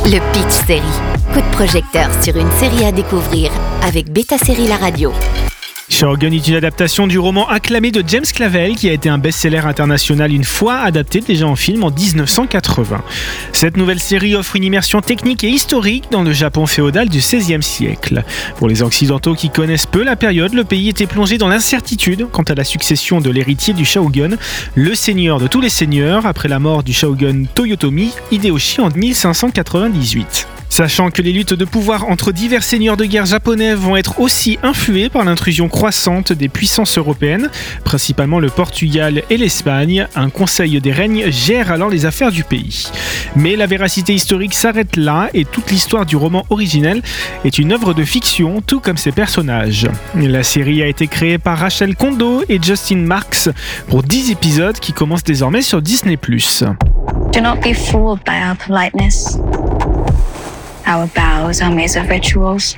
Le Pitch Série. Coup de projecteur sur une série à découvrir avec Beta Série La Radio. Shogun est une adaptation du roman acclamé de James Clavell qui a été un best-seller international une fois adapté déjà en film en 1980. Cette nouvelle série offre une immersion technique et historique dans le Japon féodal du XVIe siècle. Pour les Occidentaux qui connaissent peu la période, le pays était plongé dans l'incertitude quant à la succession de l'héritier du shogun, le seigneur de tous les seigneurs, après la mort du shogun Toyotomi Hideyoshi en 1598. Sachant que les luttes de pouvoir entre divers seigneurs de guerre japonais vont être aussi influées par l'intrusion croissante des puissances européennes, principalement le Portugal et l'Espagne, un conseil des règnes gère alors les affaires du pays. Mais la véracité historique s'arrête là et toute l'histoire du roman originel est une œuvre de fiction, tout comme ses personnages. La série a été créée par Rachel Kondo et Justin Marks pour 10 épisodes qui commencent désormais sur Disney+. Do not be fooled by our politeness. Our bows are made of rituals.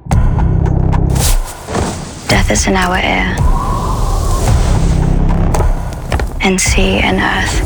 Death is in our air. And sea and earth.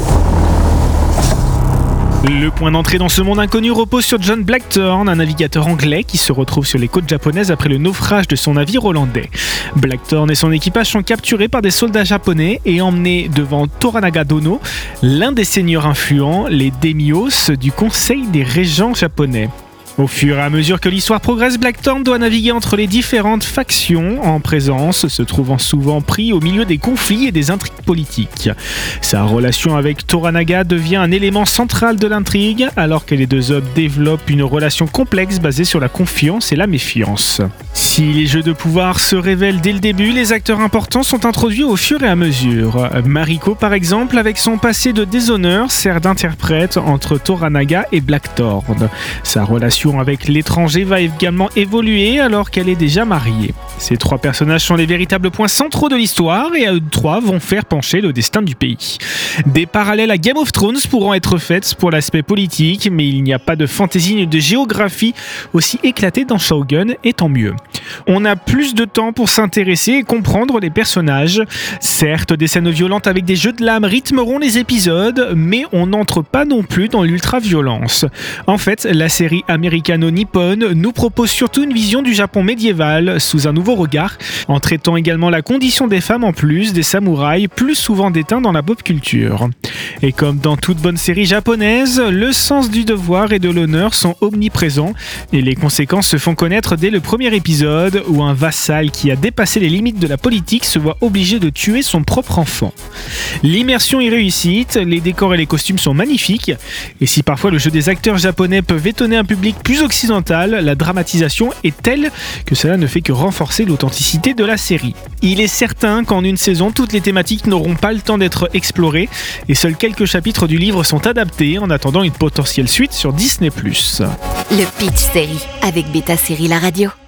Le point d'entrée dans ce monde inconnu repose sur John Blackthorne, un navigateur anglais qui se retrouve sur les côtes japonaises après le naufrage de son navire hollandais. Blackthorne et son équipage sont capturés par des soldats japonais et emmenés devant Toranaga Dono, l'un des seigneurs influents, les daimyos du conseil des régents japonais. Au fur et à mesure que l'histoire progresse, Blackthorne doit naviguer entre les différentes factions en présence, se trouvant souvent pris au milieu des conflits et des intrigues politiques. Sa relation avec Toranaga devient un élément central de l'intrigue, alors que les deux hommes développent une relation complexe basée sur la confiance et la méfiance. Si les jeux de pouvoir se révèlent dès le début, les acteurs importants sont introduits au fur et à mesure. Mariko, par exemple, avec son passé de déshonneur, sert d'interprète entre Toranaga et Blackthorne. Sa relation avec l'étranger va également évoluer alors qu'elle est déjà mariée. Ces trois personnages sont les véritables points centraux de l'histoire et à eux trois vont faire pencher le destin du pays. Des parallèles à Game of Thrones pourront être faits pour l'aspect politique, mais il n'y a pas de fantaisie ni de géographie aussi éclatée dans Shogun, et tant mieux. On a plus de temps pour s'intéresser et comprendre les personnages. Certes, des scènes violentes avec des jeux de lame rythmeront les épisodes, mais on n'entre pas non plus dans l'ultra-violence. En fait, la série américano-nippone nous propose surtout une vision du Japon médiéval sous un nouveau regard, en traitant également la condition des femmes en plus des samouraïs, plus souvent déteints dans la pop culture. Et comme dans toute bonne série japonaise, le sens du devoir et de l'honneur sont omniprésents, et les conséquences se font connaître dès le premier épisode où un vassal qui a dépassé les limites de la politique se voit obligé de tuer son propre enfant. L'immersion est réussite, les décors et les costumes sont magnifiques, et si parfois le jeu des acteurs japonais peut étonner un public plus occidental, la dramatisation est telle que cela ne fait que renforcer l'authenticité de la série. Il est certain qu'en une saison, toutes les thématiques n'auront pas le temps d'être explorées, et seuls quelques chapitres du livre sont adaptés en attendant une potentielle suite sur Disney+. Le Pitch Série avec Beta Série La Radio.